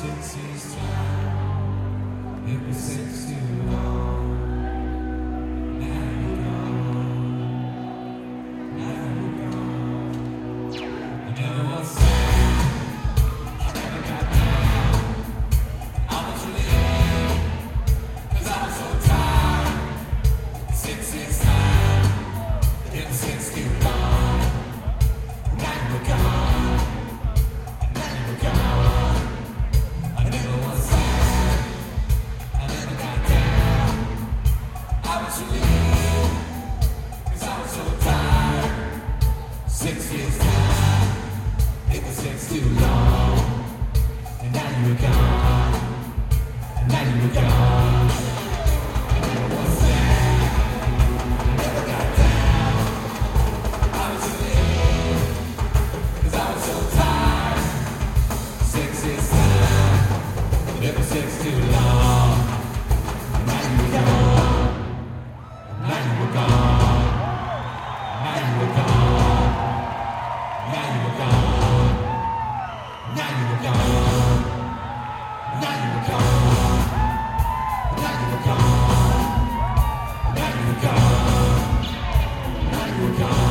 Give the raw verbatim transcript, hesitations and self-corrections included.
Six years time, it was six too long. Now you're gone, now you're gone. I never was sad, I never got down. I was relieved, 'cause I was so tired. Six years time, it was six too long. Now you're gone, now you're gone. I never was sad, I never got down. I was relieved, 'cause I was so tired. Six years time, it was six too long. And now you were gone, and now you were gone. I never was sad, I never got down. I was relieved, 'cause I was so tired. Six years time, it was six too long. And now you were gone, and now you were gone. Now you were gone, now you were gone. Now you were gone, now you were gone. Now you were gone, now you were gone. Now you were gone.